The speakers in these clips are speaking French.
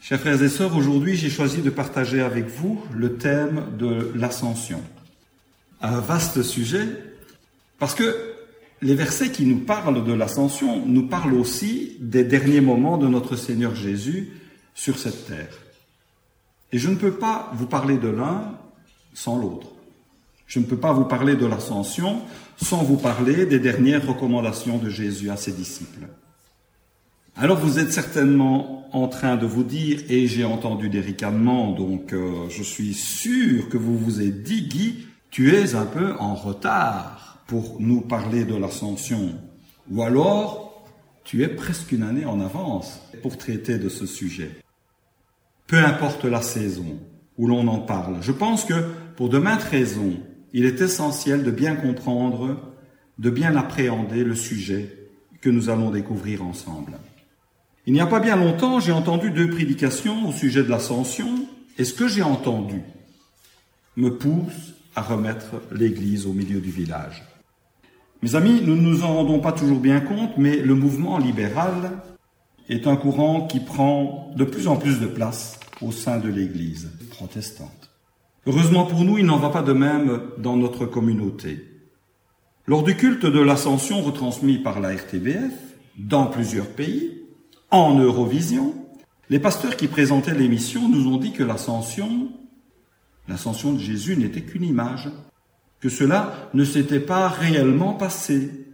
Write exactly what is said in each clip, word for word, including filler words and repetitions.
Chers frères et sœurs, aujourd'hui j'ai choisi de partager avec vous le thème de l'ascension. Un vaste sujet, parce que les versets qui nous parlent de l'ascension nous parlent aussi des derniers moments de notre Seigneur Jésus sur cette terre. Et je ne peux pas vous parler de l'un sans l'autre. Je ne peux pas vous parler de l'ascension sans vous parler des dernières recommandations de Jésus à ses disciples. Alors vous êtes certainement en train de vous dire, et j'ai entendu des ricanements, donc euh, je suis sûr que vous vous êtes dit, Guy, tu es un peu en retard pour nous parler de l'ascension. Ou alors, tu es presque une année en avance pour traiter de ce sujet. Peu importe la saison où l'on en parle, je pense que pour de maintes raisons, il est essentiel de bien comprendre, de bien appréhender le sujet que nous allons découvrir ensemble. Il n'y a pas bien longtemps, j'ai entendu deux prédications au sujet de l'ascension, et ce que j'ai entendu me pousse à remettre l'église au milieu du village. Mes amis, nous ne nous en rendons pas toujours bien compte, mais le mouvement libéral est un courant qui prend de plus en plus de place au sein de l'église protestante. Heureusement pour nous, il n'en va pas de même dans notre communauté. Lors du culte de l'ascension retransmis par la R T B F, dans plusieurs pays, en Eurovision, les pasteurs qui présentaient l'émission nous ont dit que l'ascension, l'ascension de Jésus n'était qu'une image, que cela ne s'était pas réellement passé.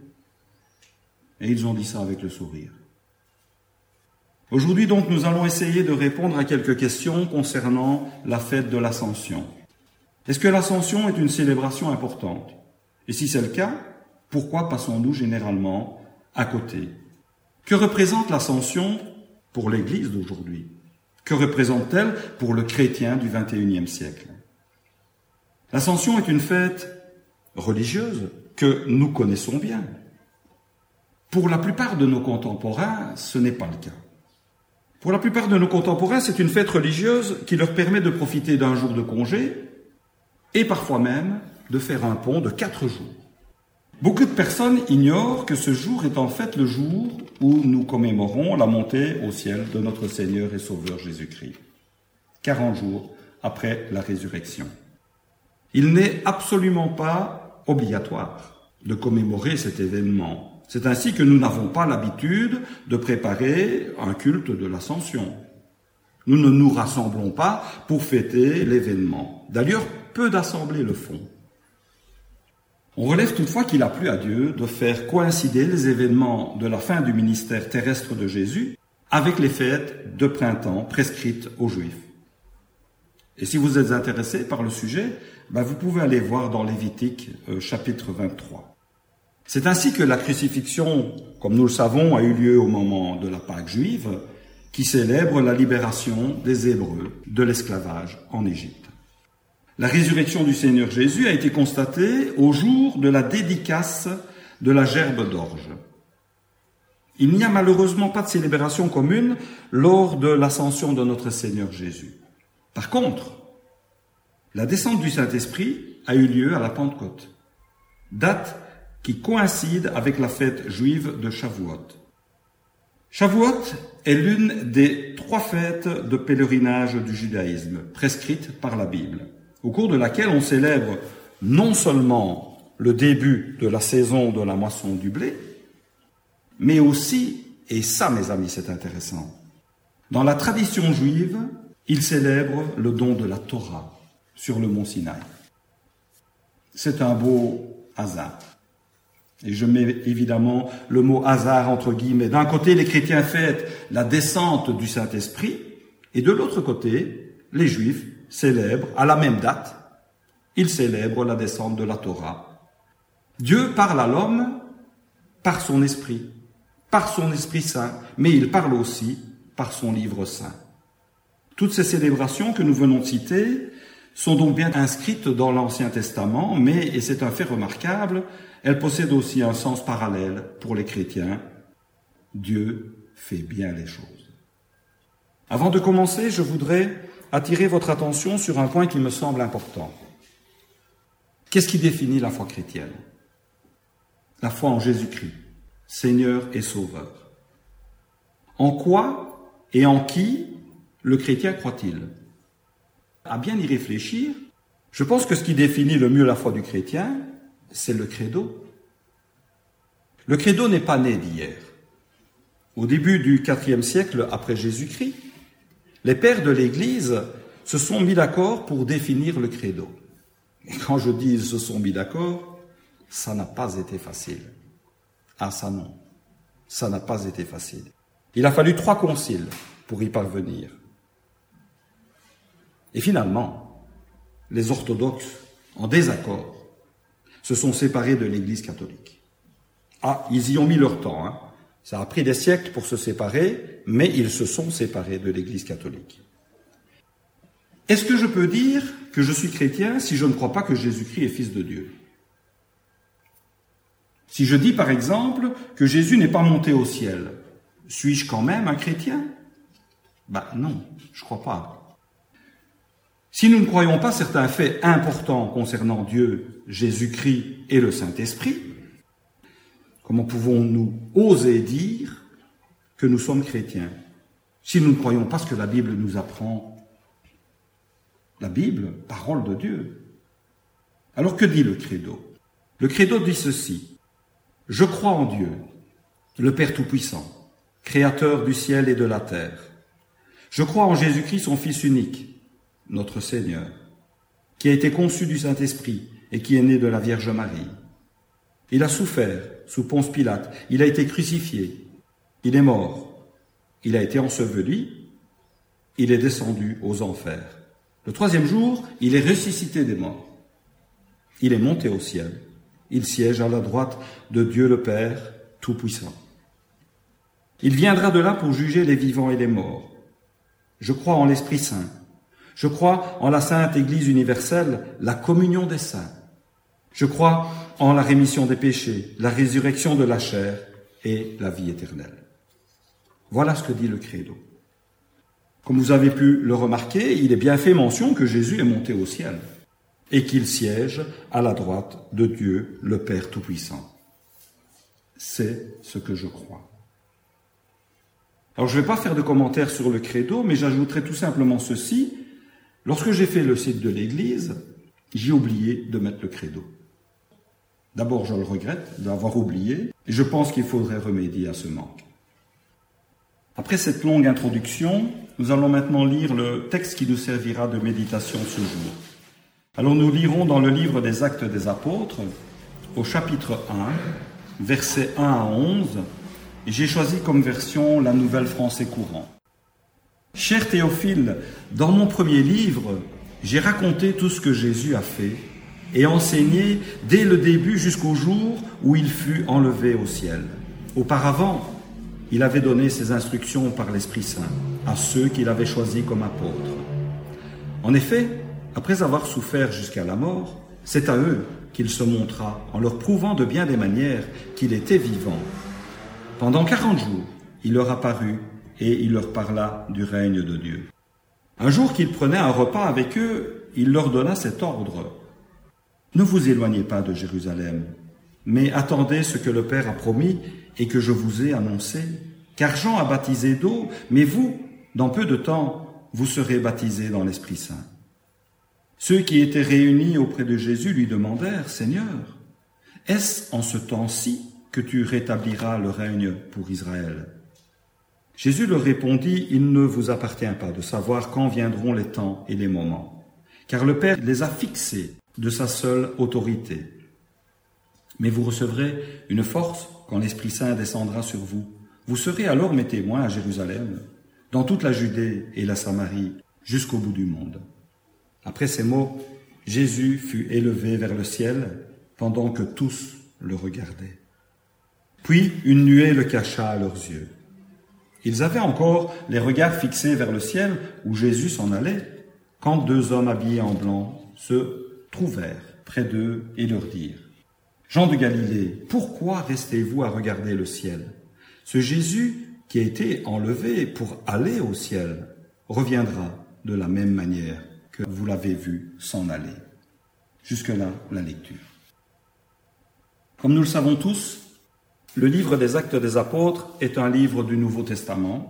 Et ils ont dit ça avec le sourire. Aujourd'hui donc, nous allons essayer de répondre à quelques questions concernant la fête de l'ascension. Est-ce que l'ascension est une célébration importante? Et si c'est le cas, pourquoi passons-nous généralement à côté? Que représente l'ascension pour l'Église d'aujourd'hui? Que représente-t-elle pour le chrétien du vingt et unième siècle? L'ascension est une fête religieuse que nous connaissons bien. Pour la plupart de nos contemporains, ce n'est pas le cas. Pour la plupart de nos contemporains, c'est une fête religieuse qui leur permet de profiter d'un jour de congé et parfois même de faire un pont de quatre jours. Beaucoup de personnes ignorent que ce jour est en fait le jour où nous commémorons la montée au ciel de notre Seigneur et Sauveur Jésus-Christ, quarante jours après la résurrection. Il n'est absolument pas obligatoire de commémorer cet événement. C'est ainsi que nous n'avons pas l'habitude de préparer un culte de l'Ascension. Nous ne nous rassemblons pas pour fêter l'événement. D'ailleurs, peu d'assemblées le font. On relève toutefois qu'il a plu à Dieu de faire coïncider les événements de la fin du ministère terrestre de Jésus avec les fêtes de printemps prescrites aux Juifs. Et si vous êtes intéressé par le sujet, ben vous pouvez aller voir dans Lévitique euh, chapitre vingt-trois. C'est ainsi que la crucifixion, comme nous le savons, a eu lieu au moment de la Pâque juive, qui célèbre la libération des Hébreux de l'esclavage en Égypte. La résurrection du Seigneur Jésus a été constatée au jour de la dédicace de la gerbe d'orge. Il n'y a malheureusement pas de célébration commune lors de l'ascension de notre Seigneur Jésus. Par contre, la descente du Saint-Esprit a eu lieu à la Pentecôte, date qui coïncide avec la fête juive de Shavuot. Shavuot est l'une des trois fêtes de pèlerinage du judaïsme prescrites par la Bible, au cours de laquelle on célèbre non seulement le début de la saison de la moisson du blé, mais aussi, et ça mes amis c'est intéressant, dans la tradition juive, il célèbre le don de la Torah sur le mont Sinaï. C'est un beau hasard. Et je mets évidemment le mot hasard entre guillemets. D'un côté, les chrétiens fêtent la descente du Saint-Esprit, et de l'autre côté, les Juifs célèbrent, à la même date, ils célèbrent la descente de la Torah. Dieu parle à l'homme par son esprit, par son Esprit Saint, mais il parle aussi par son livre saint. Toutes ces célébrations que nous venons de citer sont donc bien inscrites dans l'Ancien Testament, mais, et c'est un fait remarquable, elles possèdent aussi un sens parallèle pour les chrétiens. Dieu fait bien les choses. Avant de commencer, je voudrais attirer votre attention sur un point qui me semble important. Qu'est-ce qui définit la foi chrétienne? La foi en Jésus-Christ, Seigneur et Sauveur. En quoi et en qui le chrétien croit-il? À bien y réfléchir, je pense que ce qui définit le mieux la foi du chrétien, c'est le credo. Le credo n'est pas né d'hier. Au début du quatrième siècle après Jésus-Christ, les pères de l'Église se sont mis d'accord pour définir le credo. Et quand je dis ils se sont mis d'accord, ça n'a pas été facile. Ah ça non, ça n'a pas été facile. Il a fallu trois conciles pour y parvenir. Et finalement, les orthodoxes, en désaccord, se sont séparés de l'Église catholique. Ah, ils y ont mis leur temps, hein. Ça a pris des siècles pour se séparer, mais ils se sont séparés de l'Église catholique. Est-ce que je peux dire que je suis chrétien si je ne crois pas que Jésus-Christ est fils de Dieu? Si je dis par exemple que Jésus n'est pas monté au ciel, suis-je quand même un chrétien? Ben non, je ne crois pas. Si nous ne croyons pas certains faits importants concernant Dieu, Jésus-Christ et le Saint-Esprit, comment pouvons-nous oser dire que nous sommes chrétiens si nous ne croyons pas ce que la Bible nous apprend? La Bible, parole de Dieu. Alors que dit le credo? Le credo dit ceci: je crois en Dieu, le Père Tout-Puissant, Créateur du ciel et de la terre. Je crois en Jésus-Christ, son Fils unique, notre Seigneur, qui a été conçu du Saint-Esprit et qui est né de la Vierge Marie. Il a souffert sous Ponce Pilate, il a été crucifié, il est mort, il a été enseveli, il est descendu aux enfers. Le troisième jour, il est ressuscité des morts. Il est monté au ciel. Il siège à la droite de Dieu le Père Tout-Puissant. Il viendra de là pour juger les vivants et les morts. Je crois en l'Esprit Saint. Je crois en la Sainte Église universelle, la communion des saints. Je crois en la rémission des péchés, la résurrection de la chair et la vie éternelle. Voilà ce que dit le credo. Comme vous avez pu le remarquer, il est bien fait mention que Jésus est monté au ciel et qu'il siège à la droite de Dieu, le Père Tout-Puissant. C'est ce que je crois. Alors je ne vais pas faire de commentaires sur le credo, mais j'ajouterai tout simplement ceci. Lorsque j'ai fait le site de l'Église, j'ai oublié de mettre le credo. D'abord, je le regrette d'avoir oublié, et je pense qu'il faudrait remédier à ce manque. Après cette longue introduction, nous allons maintenant lire le texte qui nous servira de méditation ce jour. Alors nous lirons dans le livre des Actes des Apôtres, au chapitre un, versets un à onze, et j'ai choisi comme version la Nouvelle Français courant. Cher Théophile, dans mon premier livre, j'ai raconté tout ce que Jésus a fait et enseigné dès le début jusqu'au jour où il fut enlevé au ciel. Auparavant, il avait donné ses instructions par l'Esprit Saint à ceux qu'il avait choisis comme apôtres. En effet, après avoir souffert jusqu'à la mort, c'est à eux qu'il se montra en leur prouvant de bien des manières qu'il était vivant. Pendant quarante jours, il leur apparut et il leur parla du règne de Dieu. Un jour qu'il prenait un repas avec eux, il leur donna cet ordre: « Ne vous éloignez pas de Jérusalem, mais attendez ce que le Père a promis et que je vous ai annoncé. Car Jean a baptisé d'eau, mais vous, dans peu de temps, vous serez baptisés dans l'Esprit Saint. » Ceux qui étaient réunis auprès de Jésus lui demandèrent: « Seigneur, est-ce en ce temps-ci que tu rétabliras le règne pour Israël ?» Jésus leur répondit: « Il ne vous appartient pas de savoir quand viendront les temps et les moments, car le Père les a fixés de sa seule autorité. Mais vous recevrez une force quand l'Esprit Saint descendra sur vous. Vous serez alors mes témoins à Jérusalem, dans toute la Judée et la Samarie, jusqu'au bout du monde. » Après ces mots, Jésus fut élevé vers le ciel pendant que tous le regardaient. Puis une nuée le cacha à leurs yeux. Ils avaient encore les regards fixés vers le ciel où Jésus s'en allait, quand deux hommes habillés en blanc se trouvèrent près d'eux et leur dirent: « Jean de Galilée, pourquoi restez-vous à regarder le ciel? Ce Jésus qui a été enlevé pour aller au ciel reviendra de la même manière que vous l'avez vu s'en aller. » Jusque-là, la lecture. Comme nous le savons tous, le livre des Actes des Apôtres est un livre du Nouveau Testament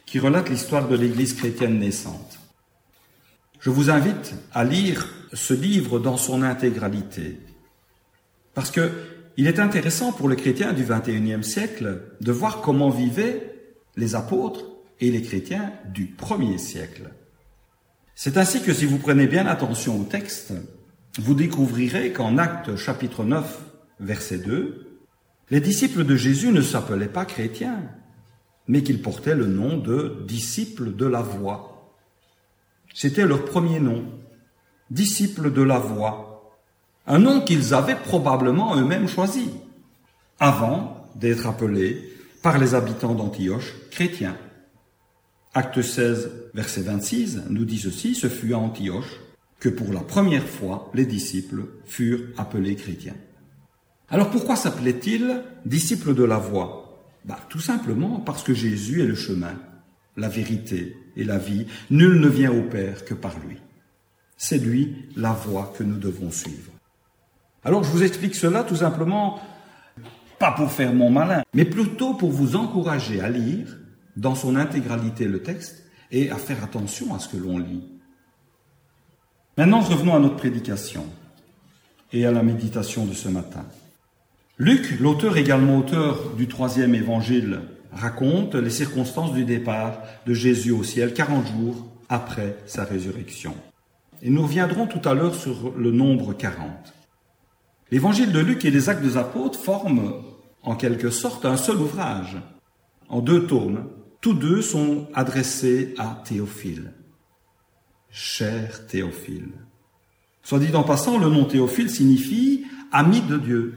qui relate l'histoire de l'Église chrétienne naissante. Je vous invite à lire ce livre dans son intégralité, parce que il est intéressant pour les chrétiens du vingt et unième siècle de voir comment vivaient les apôtres et les chrétiens du premier siècle. C'est ainsi que si vous prenez bien attention au texte, vous découvrirez qu'en Actes chapitre neuf, verset deux, les disciples de Jésus ne s'appelaient pas chrétiens, mais qu'ils portaient le nom de disciples de la voie. C'était leur premier nom, disciples de la voie, un nom qu'ils avaient probablement eux-mêmes choisi, avant d'être appelés par les habitants d'Antioche chrétiens. Acte seize, verset vingt-six, nous dit ceci, ce fut à Antioche que pour la première fois les disciples furent appelés chrétiens. Alors pourquoi s'appelait-il disciples de la voie? Bah, tout simplement parce que Jésus est le chemin, la vérité et la vie. Nul ne vient au Père que par lui. C'est lui la voie que nous devons suivre. Alors je vous explique cela tout simplement, pas pour faire mon malin, mais plutôt pour vous encourager à lire dans son intégralité le texte et à faire attention à ce que l'on lit. Maintenant, revenons à notre prédication et à la méditation de ce matin. Luc, l'auteur également auteur du troisième évangile, raconte les circonstances du départ de Jésus au ciel quarante jours après sa résurrection. Et nous reviendrons tout à l'heure sur le nombre quarante. L'évangile de Luc et les actes des apôtres forment en quelque sorte un seul ouvrage, en deux tomes. Tous deux sont adressés à Théophile. Cher Théophile. Soit dit en passant, le nom Théophile signifie ami de Dieu,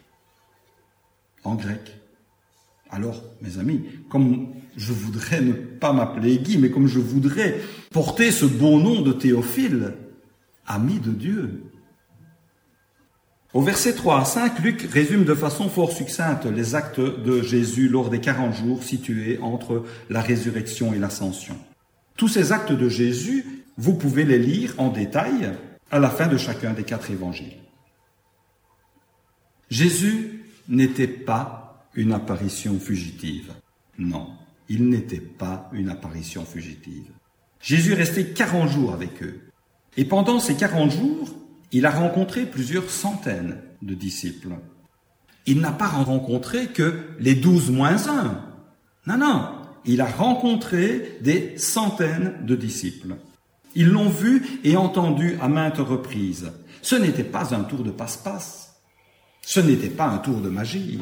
en grec. Alors, mes amis, comme je voudrais ne pas m'appeler Guy, mais comme je voudrais porter ce beau nom de Théophile, ami de Dieu. Au verset trois à cinq, Luc résume de façon fort succincte les actes de Jésus lors des quarante jours situés entre la résurrection et l'ascension. Tous ces actes de Jésus, vous pouvez les lire en détail à la fin de chacun des quatre évangiles. Jésus n'était pas une apparition fugitive. Non, il n'était pas une apparition fugitive. Jésus restait quarante jours avec eux. Et pendant ces quarante jours, il a rencontré plusieurs centaines de disciples. Il n'a pas rencontré que les douze moins un. Non, non, il a rencontré des centaines de disciples. Ils l'ont vu et entendu à maintes reprises. Ce n'était pas un tour de passe-passe. Ce n'était pas un tour de magie.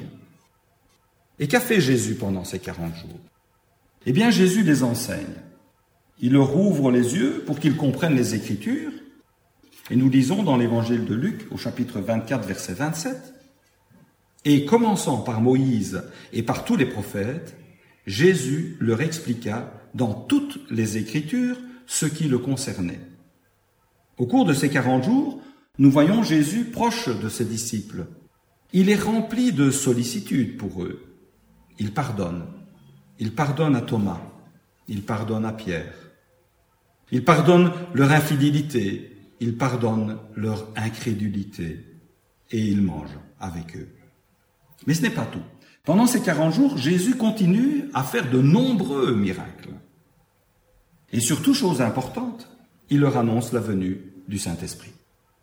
Et qu'a fait Jésus pendant ces quarante jours? Eh bien, Jésus les enseigne. Il leur ouvre les yeux pour qu'ils comprennent les Écritures. Et nous lisons dans l'évangile de Luc, au chapitre vingt-quatre, verset vingt-sept, « Et commençant par Moïse et par tous les prophètes, Jésus leur expliqua dans toutes les Écritures ce qui le concernait. » Au cours de ces quarante jours, nous voyons Jésus proche de ses disciples. Il est rempli de sollicitude pour eux. Il pardonne. Il pardonne à Thomas. Il pardonne à Pierre. Il pardonne leur infidélité. Il pardonne leur incrédulité et il mange avec eux. Mais ce n'est pas tout. Pendant ces quarante jours, Jésus continue à faire de nombreux miracles. Et surtout, chose importante, il leur annonce la venue du Saint-Esprit.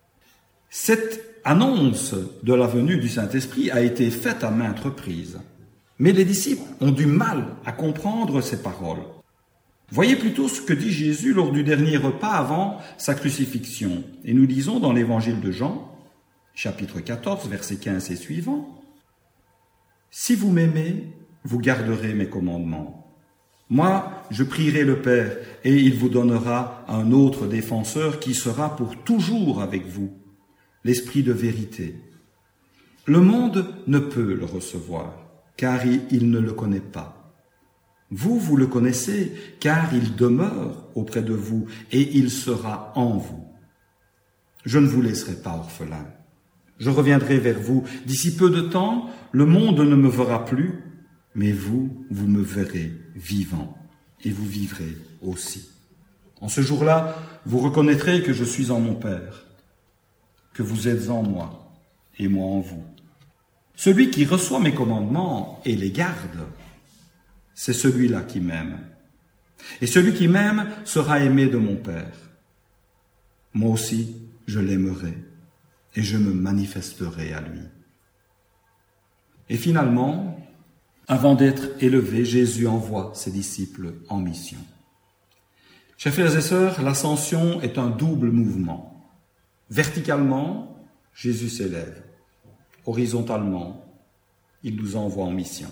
Cette annonce de la venue du Saint-Esprit a été faite à maintes reprises. Mais les disciples ont du mal à comprendre ces paroles. Voyez plutôt ce que dit Jésus lors du dernier repas avant sa crucifixion. Et nous lisons dans l'évangile de Jean, chapitre quatorze, versets quinze et suivants. « Si vous m'aimez, vous garderez mes commandements. Moi, je prierai le Père, et il vous donnera un autre défenseur qui sera pour toujours avec vous, l'Esprit de vérité. Le monde ne peut le recevoir, car il ne le connaît pas. Vous, vous le connaissez, car il demeure auprès de vous et il sera en vous. Je ne vous laisserai pas orphelin. Je reviendrai vers vous. D'ici peu de temps, le monde ne me verra plus, mais vous, vous me verrez vivant et vous vivrez aussi. En ce jour-là, vous reconnaîtrez que je suis en mon Père, que vous êtes en moi et moi en vous. Celui qui reçoit mes commandements et les garde, c'est celui-là qui m'aime. Et celui qui m'aime sera aimé de mon Père. Moi aussi, je l'aimerai et je me manifesterai à lui. Et finalement, avant d'être élevé, Jésus envoie ses disciples en mission. Chers frères et sœurs, l'ascension est un double mouvement. Verticalement, Jésus s'élève. Horizontalement, il nous envoie en mission.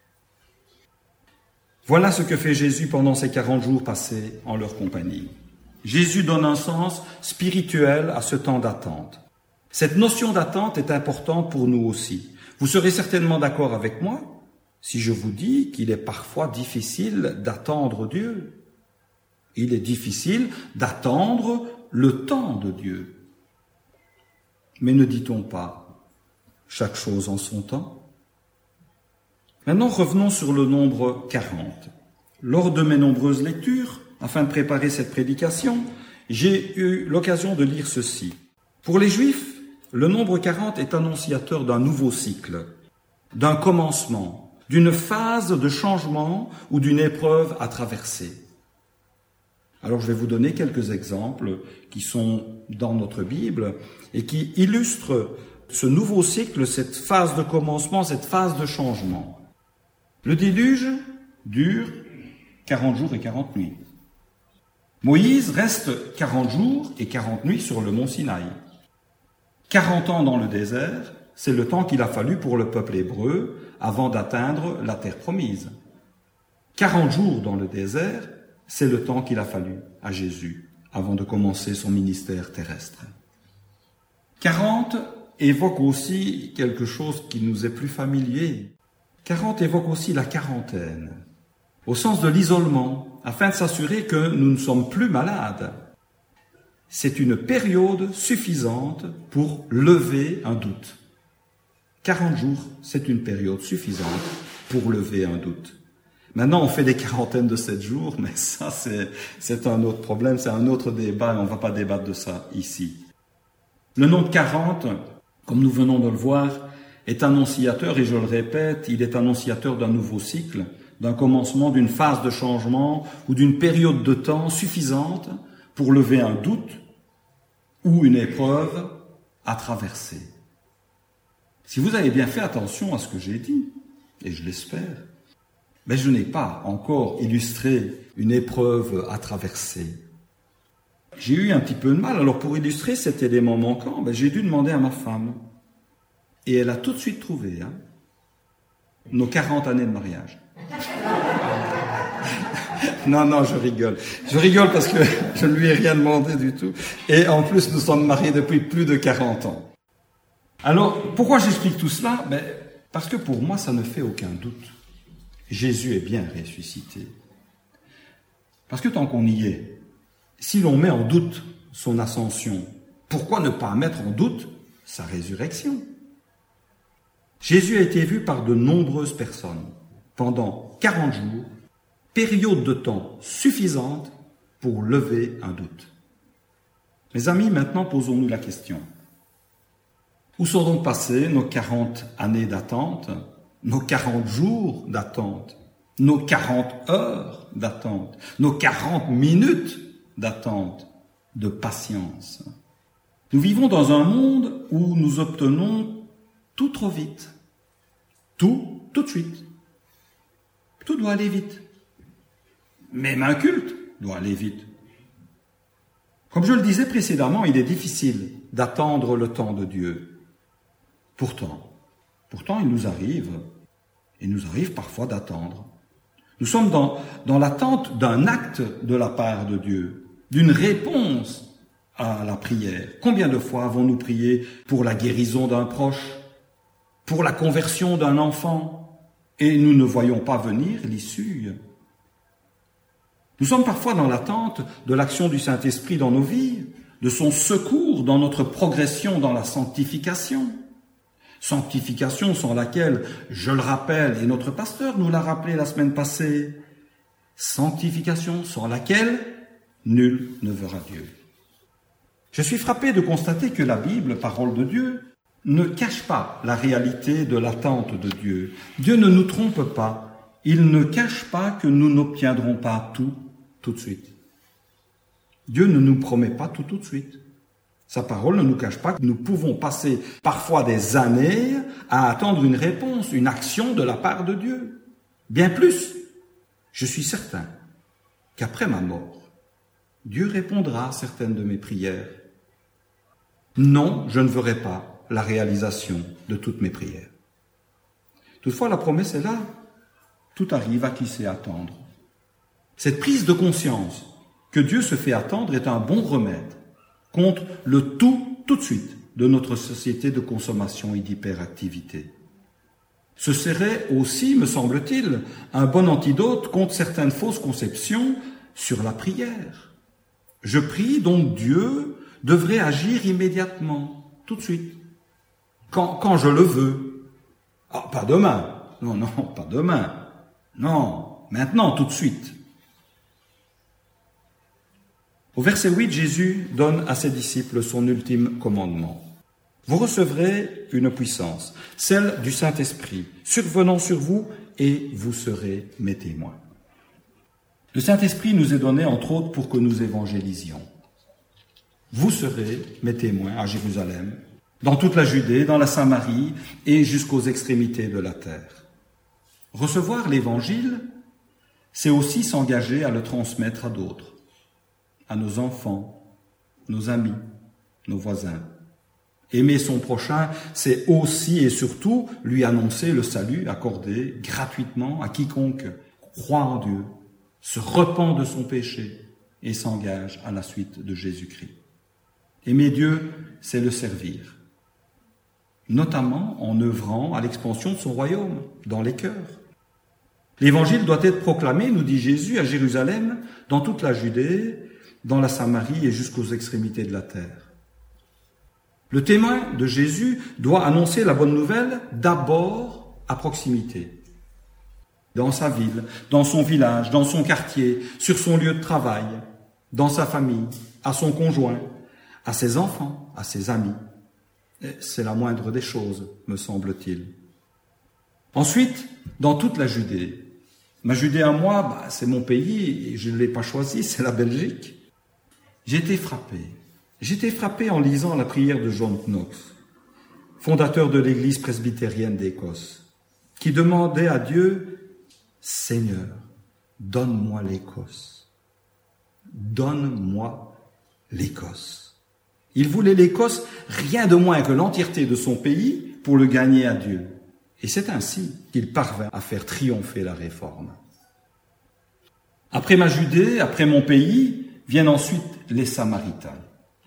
Voilà ce que fait Jésus pendant ces quarante jours passés en leur compagnie. Jésus donne un sens spirituel à ce temps d'attente. Cette notion d'attente est importante pour nous aussi. Vous serez certainement d'accord avec moi si je vous dis qu'il est parfois difficile d'attendre Dieu. Il est difficile d'attendre le temps de Dieu. Mais ne dit-on pas chaque chose en son temps ? Maintenant, revenons sur le nombre quarante. Lors de mes nombreuses lectures, afin de préparer cette prédication, j'ai eu l'occasion de lire ceci. Pour les Juifs, le nombre quarante est annonciateur d'un nouveau cycle, d'un commencement, d'une phase de changement ou d'une épreuve à traverser. Alors je vais vous donner quelques exemples qui sont dans notre Bible et qui illustrent ce nouveau cycle, cette phase de commencement, cette phase de changement. Le déluge dure quarante jours et quarante nuits. Moïse reste quarante jours et quarante nuits sur le mont Sinaï. quarante ans dans le désert, c'est le temps qu'il a fallu pour le peuple hébreu avant d'atteindre la terre promise. quarante jours dans le désert, c'est le temps qu'il a fallu à Jésus avant de commencer son ministère terrestre. quarante évoque aussi quelque chose qui nous est plus familier. quarante évoque aussi la quarantaine, au sens de l'isolement, afin de s'assurer que nous ne sommes plus malades. C'est une période suffisante pour lever un doute. quarante jours, c'est une période suffisante pour lever un doute. Maintenant, on fait des quarantaines de sept jours, mais ça, c'est, c'est un autre problème, c'est un autre débat, et on ne va pas débattre de ça ici. Le nombre quarante, comme nous venons de le voir, est annonciateur, et je le répète, il est annonciateur d'un nouveau cycle, d'un commencement, d'une phase de changement ou d'une période de temps suffisante pour lever un doute ou une épreuve à traverser. Si vous avez bien fait attention à ce que j'ai dit, et je l'espère, mais je n'ai pas encore illustré une épreuve à traverser. J'ai eu un petit peu de mal. Alors pour illustrer cet élément manquant, ben j'ai dû demander à ma femme. Et elle a tout de suite trouvé hein, nos quarante années de mariage. Non, non, je rigole. Je rigole parce que je ne lui ai rien demandé du tout. Et en plus, nous sommes mariés depuis plus de quarante ans. Alors, pourquoi j'explique tout cela ? Ben, parce que pour moi, ça ne fait aucun doute. Jésus est bien ressuscité. Parce que tant qu'on y est, si l'on met en doute son ascension, pourquoi ne pas mettre en doute sa résurrection ? Jésus a été vu par de nombreuses personnes pendant quarante jours, période de temps suffisante pour lever un doute. Mes amis, maintenant posons-nous la question. Où sont donc passées nos quarante années d'attente, nos quarante jours d'attente, nos quarante heures d'attente, nos quarante minutes d'attente, de patience? Nous vivons dans un monde où nous obtenons tout trop vite. Tout, tout de suite. Tout doit aller vite. Même un culte doit aller vite. Comme je le disais précédemment, il est difficile d'attendre le temps de Dieu. Pourtant, pourtant il nous arrive, il nous arrive parfois d'attendre. Nous sommes dans, dans l'attente d'un acte de la part de Dieu, d'une réponse à la prière. Combien de fois avons-nous prié pour la guérison d'un proche, pour la conversion d'un enfant, et nous ne voyons pas venir l'issue? Nous sommes parfois dans l'attente de l'action du Saint-Esprit dans nos vies, de son secours dans notre progression dans la sanctification. Sanctification sans laquelle, je le rappelle, et notre pasteur nous l'a rappelé la semaine passée, sanctification sans laquelle nul ne verra Dieu. Je suis frappé de constater que la Bible, parole de Dieu, ne cache pas la réalité de l'attente de Dieu. Dieu ne nous trompe pas. Il ne cache pas que nous n'obtiendrons pas tout tout de suite. Dieu ne nous promet pas tout tout de suite. Sa parole ne nous cache pas que nous pouvons passer parfois des années à attendre une réponse, une action de la part de Dieu. Bien plus, je suis certain qu'après ma mort, Dieu répondra à certaines de mes prières. Non, je ne verrai pas la réalisation de toutes mes prières. Toutefois, la promesse est là. Tout arrive à qui sait attendre. Cette prise de conscience que Dieu se fait attendre est un bon remède contre le tout, tout de suite, de notre société de consommation et d'hyperactivité. Ce serait aussi, me semble-t-il, un bon antidote contre certaines fausses conceptions sur la prière. Je prie, donc Dieu devrait agir immédiatement, tout de suite, quand, quand je le veux. Ah, pas demain, non, non, pas demain, non, maintenant, tout de suite. Au verset huit, Jésus donne à ses disciples son ultime commandement. Vous recevrez une puissance, celle du Saint-Esprit, survenant sur vous, et vous serez mes témoins. Le Saint-Esprit nous est donné, entre autres, pour que nous évangélisions. Vous serez mes témoins à Jérusalem, dans toute la Judée, dans la Samarie et jusqu'aux extrémités de la terre. Recevoir l'Évangile, c'est aussi s'engager à le transmettre à d'autres, à nos enfants, nos amis, nos voisins. Aimer son prochain, c'est aussi et surtout lui annoncer le salut accordé gratuitement à quiconque croit en Dieu, se repent de son péché et s'engage à la suite de Jésus-Christ. Aimer Dieu, c'est le servir, notamment en œuvrant à l'expansion de son royaume dans les cœurs. L'Évangile doit être proclamé, nous dit Jésus, à Jérusalem, dans toute la Judée, dans la Samarie et jusqu'aux extrémités de la terre. Le témoin de Jésus doit annoncer la bonne nouvelle d'abord à proximité, dans sa ville, dans son village, dans son quartier, sur son lieu de travail, dans sa famille, à son conjoint, à ses enfants, à ses amis. C'est la moindre des choses, me semble-t-il. Ensuite, dans toute la Judée. Ma Judée à moi, bah, c'est mon pays, et je ne l'ai pas choisi, c'est la Belgique. J'ai été frappé. J'ai été frappé en lisant la prière de John Knox, fondateur de l'Église presbytérienne d'Écosse, qui demandait à Dieu, « Seigneur, donne-moi l'Écosse. Donne-moi l'Écosse. » Il voulait l'Écosse rien de moins que l'entièreté de son pays pour le gagner à Dieu. Et c'est ainsi qu'il parvint à faire triompher la réforme. Après ma Judée, après mon pays, viennent ensuite les Samaritains.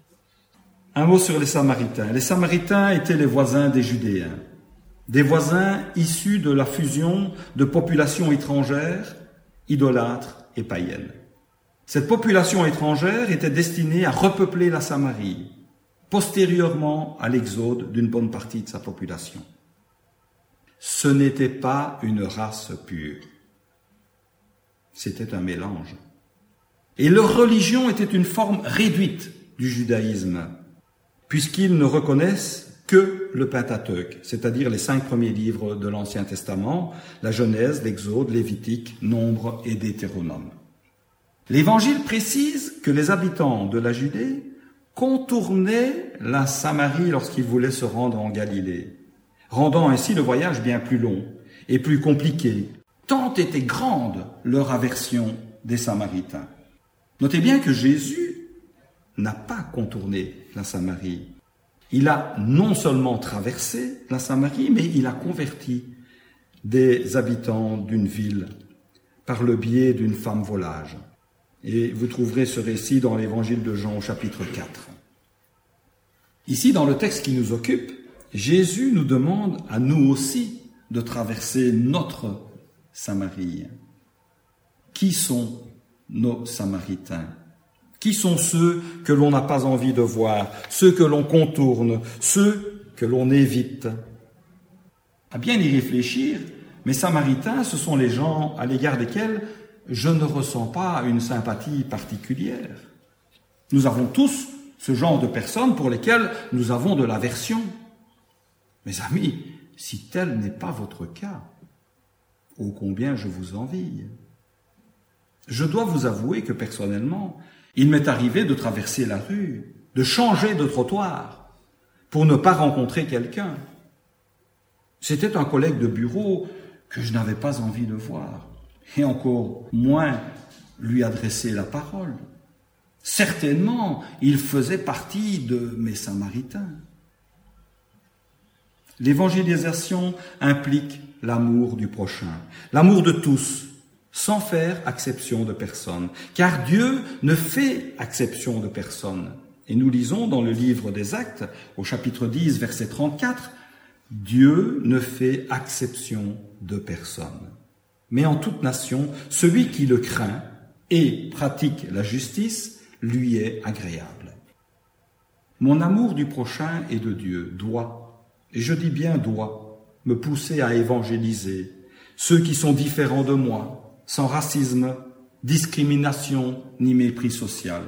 Un mot sur les Samaritains. Les Samaritains étaient les voisins des Judéens, des voisins issus de la fusion de populations étrangères, idolâtres et païennes. Cette population étrangère était destinée à repeupler la Samarie, postérieurement à l'exode d'une bonne partie de sa population. Ce n'était pas une race pure, c'était un mélange. Et leur religion était une forme réduite du judaïsme, puisqu'ils ne reconnaissent que le Pentateuque, c'est-à-dire les cinq premiers livres de l'Ancien Testament, la Genèse, l'Exode, Lévitique, Nombre et Deutéronome. L'Évangile précise que les habitants de la Judée contournaient la Samarie lorsqu'ils voulaient se rendre en Galilée, rendant ainsi le voyage bien plus long et plus compliqué. Tant était grande leur aversion des Samaritains. Notez bien que Jésus n'a pas contourné la Samarie. Il a non seulement traversé la Samarie, mais il a converti des habitants d'une ville par le biais d'une femme volage. Et vous trouverez ce récit dans l'Évangile de Jean au chapitre quatre. Ici, dans le texte qui nous occupe, Jésus nous demande à nous aussi de traverser notre Samarie. Qui sont nos Samaritains? Qui sont ceux que l'on n'a pas envie de voir, ceux que l'on contourne, ceux que l'on évite? À bien y réfléchir, mes Samaritains, ce sont les gens à l'égard desquels je ne ressens pas une sympathie particulière. Nous avons tous ce genre de personnes pour lesquelles nous avons de l'aversion. Mes amis, si tel n'est pas votre cas, ô combien je vous envie. Je dois vous avouer que personnellement, il m'est arrivé de traverser la rue, de changer de trottoir pour ne pas rencontrer quelqu'un. C'était un collègue de bureau que je n'avais pas envie de voir, et encore moins lui adresser la parole. Certainement, il faisait partie de mes Samaritains. L'évangélisation implique l'amour du prochain, l'amour de tous, sans faire exception de personne, car Dieu ne fait exception de personne. Et nous lisons dans le livre des Actes, au chapitre dix, verset trente-quatre, « Dieu ne fait exception de personne. Mais en toute nation, celui qui le craint et pratique la justice lui est agréable. » Mon amour du prochain et de Dieu doit, et je dis bien doit, me pousser à évangéliser ceux qui sont différents de moi, sans racisme, discrimination ni mépris social.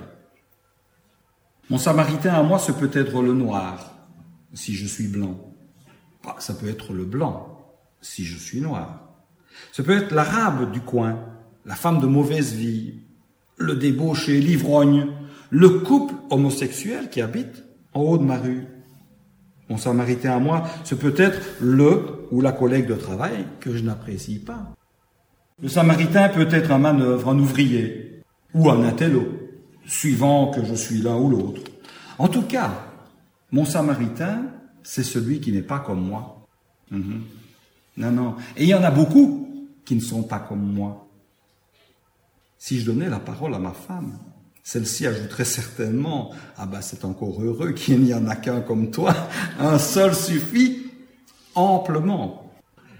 Mon Samaritain à moi, ce peut être le noir, si je suis blanc. Ah, ça peut être le blanc, si je suis noir. Ça peut être l'arabe du coin, la femme de mauvaise vie, le débauché, l'ivrogne, le couple homosexuel qui habite en haut de ma rue. Mon Samaritain à moi, ce peut être le ou la collègue de travail que je n'apprécie pas. Le Samaritain peut être un manœuvre, un ouvrier ou un intello, suivant que je suis l'un ou l'autre. En tout cas, mon Samaritain, c'est celui qui n'est pas comme moi. Mm-hmm. Non, non. Et il y en a beaucoup qui ne sont pas comme moi. Si je donnais la parole à ma femme, celle-ci ajouterait certainement « Ah ben c'est encore heureux qu'il n'y en a qu'un comme toi, un seul suffit amplement. »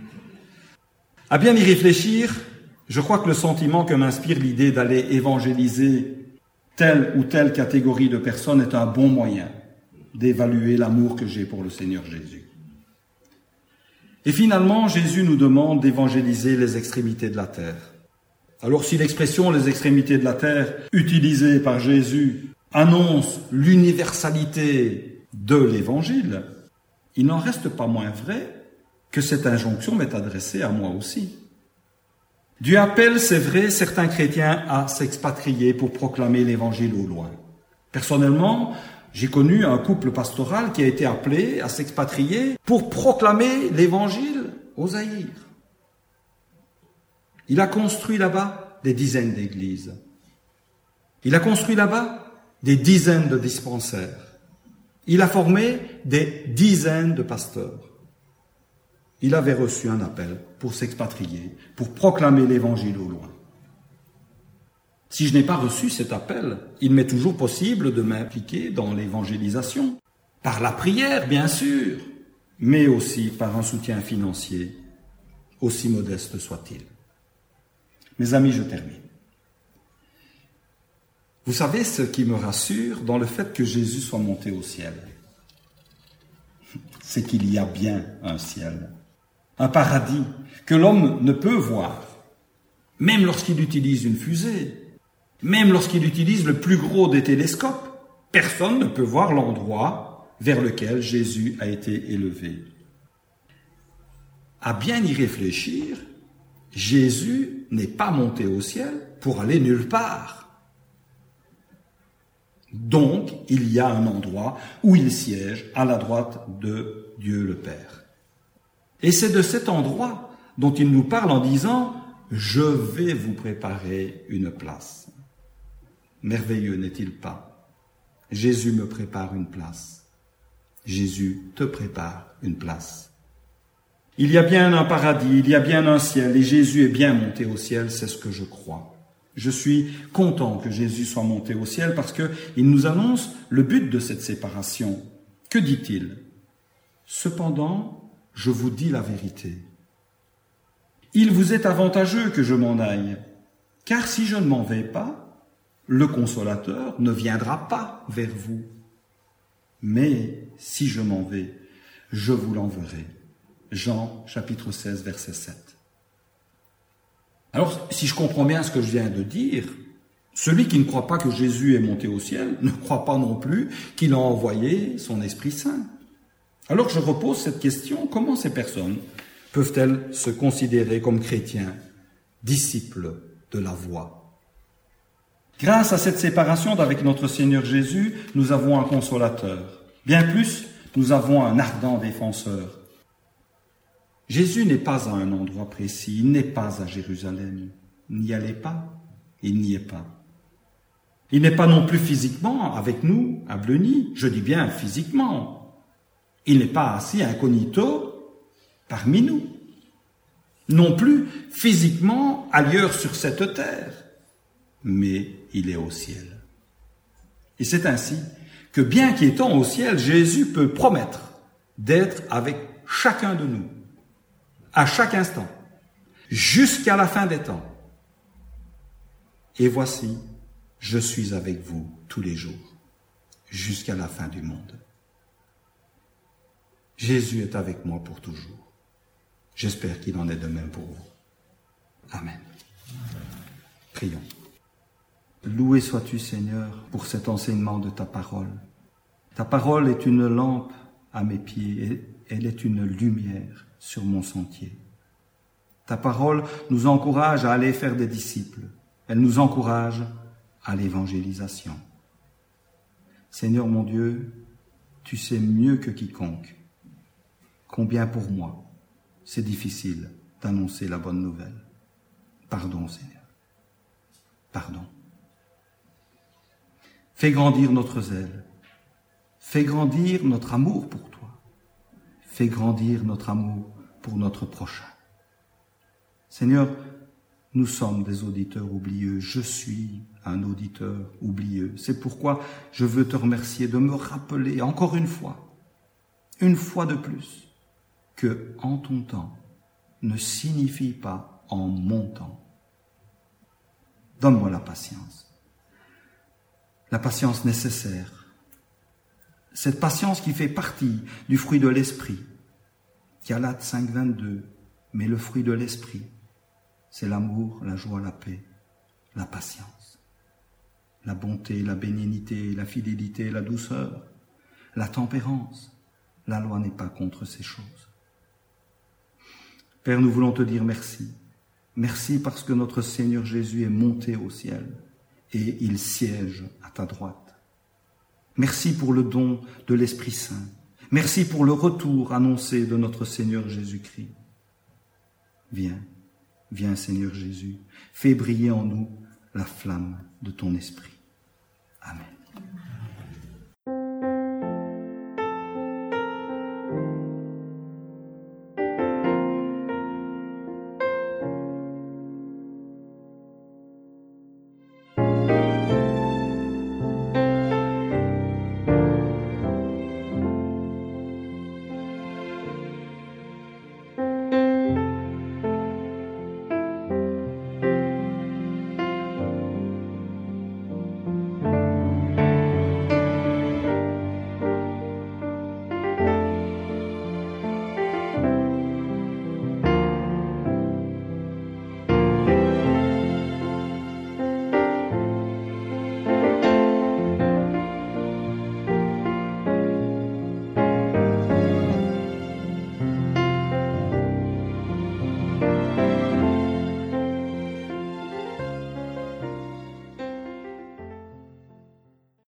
À bien y réfléchir, je crois que le sentiment que m'inspire l'idée d'aller évangéliser telle ou telle catégorie de personnes est un bon moyen d'évaluer l'amour que j'ai pour le Seigneur Jésus. Et finalement, Jésus nous demande d'évangéliser les extrémités de la terre. Alors si l'expression « les extrémités de la terre » utilisée par Jésus annonce l'universalité de l'Évangile, il n'en reste pas moins vrai que cette injonction m'est adressée à moi aussi. Dieu appelle, c'est vrai, certains chrétiens à s'expatrier pour proclamer l'Évangile au loin. Personnellement, j'ai connu un couple pastoral qui a été appelé à s'expatrier pour proclamer l'Évangile aux Zaïre. Il a construit là-bas des dizaines d'églises. Il a construit là-bas des dizaines de dispensaires. Il a formé des dizaines de pasteurs. Il avait reçu un appel pour s'expatrier, pour proclamer l'Évangile au loin. Si je n'ai pas reçu cet appel, il m'est toujours possible de m'impliquer dans l'évangélisation, par la prière, bien sûr, mais aussi par un soutien financier, aussi modeste soit-il. Mes amis, je termine. Vous savez ce qui me rassure dans le fait que Jésus soit monté au ciel? C'est qu'il y a bien un ciel, un paradis que l'homme ne peut voir, même lorsqu'il utilise une fusée, même lorsqu'il utilise le plus gros des télescopes. Personne ne peut voir l'endroit vers lequel Jésus a été élevé. À bien y réfléchir, Jésus n'est pas monté au ciel pour aller nulle part. Donc, il y a un endroit où il siège à la droite de Dieu le Père. Et c'est de cet endroit dont il nous parle en disant « Je vais vous préparer une place ». Merveilleux n'est-il pas? Jésus me prépare une place. Jésus te prépare une place. Il y a bien un paradis, il y a bien un ciel, et Jésus est bien monté au ciel, c'est ce que je crois. Je suis content que Jésus soit monté au ciel parce qu'il nous annonce le but de cette séparation. Que dit-il? Cependant, je vous dis la vérité. Il vous est avantageux que je m'en aille, car si je ne m'en vais pas, le Consolateur ne viendra pas vers vous. Mais si je m'en vais, je vous l'enverrai. Jean chapitre seize, verset sept. Alors, si je comprends bien ce que je viens de dire, celui qui ne croit pas que Jésus est monté au ciel ne croit pas non plus qu'il a envoyé son Esprit Saint. Alors je repose cette question, comment ces personnes peuvent-elles se considérer comme chrétiens, disciples de la voie? Grâce à cette séparation d'avec notre Seigneur Jésus, nous avons un consolateur. Bien plus, nous avons un ardent défenseur. Jésus n'est pas à un endroit précis, il n'est pas à Jérusalem. N'y allez pas, il n'y est pas. Il n'est pas non plus physiquement avec nous à Bleuny, je dis bien physiquement. Il n'est pas assis incognito parmi nous. Non plus physiquement ailleurs sur cette terre, mais il est au ciel. Et c'est ainsi que bien qu'étant au ciel, Jésus peut promettre d'être avec chacun de nous, à chaque instant, jusqu'à la fin des temps. Et voici, je suis avec vous tous les jours, jusqu'à la fin du monde. Jésus est avec moi pour toujours. J'espère qu'il en est de même pour vous. Amen. Prions. Loué sois-tu, Seigneur, pour cet enseignement de ta parole. Ta parole est une lampe à mes pieds et elle est une lumière sur mon sentier. Ta parole nous encourage à aller faire des disciples. Elle nous encourage à l'évangélisation. Seigneur mon Dieu, tu sais mieux que quiconque combien pour moi c'est difficile d'annoncer la bonne nouvelle. Pardon, Seigneur. Pardon. Fais grandir notre zèle. Fais grandir notre amour pour toi. Fais grandir notre amour pour notre prochain. Seigneur, nous sommes des auditeurs oublieux. Je suis un auditeur oublieux. C'est pourquoi je veux te remercier de me rappeler encore une fois, une fois de plus, que en ton temps ne signifie pas en mon temps. Donne-moi la patience. La patience nécessaire. Cette patience qui fait partie du fruit de l'esprit. Galates cinq, vingt-deux. Mais le fruit de l'esprit, c'est l'amour, la joie, la paix, la patience, la bonté, la bénignité, la fidélité, la douceur, la tempérance. La loi n'est pas contre ces choses. Père, nous voulons te dire merci. Merci parce que notre Seigneur Jésus est monté au ciel et il siège à ta droite. Merci pour le don de l'Esprit Saint. Merci pour le retour annoncé de notre Seigneur Jésus-Christ. Viens, viens Seigneur Jésus, fais briller en nous la flamme de ton esprit. Amen.